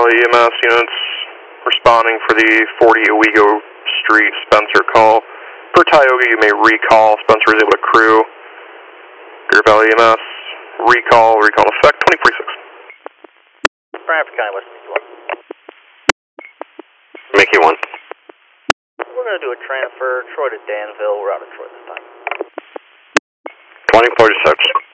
Valley EMS units responding for the 40 Owego Street Spencer call. For Tioga, you may recall. Spencer is able to crew. Greer Valley EMS, recall effect, 2046. Bradford County, West Mickey 1. We're going to do a transfer, Troy to Danville. We're out of Troy this time. 2046.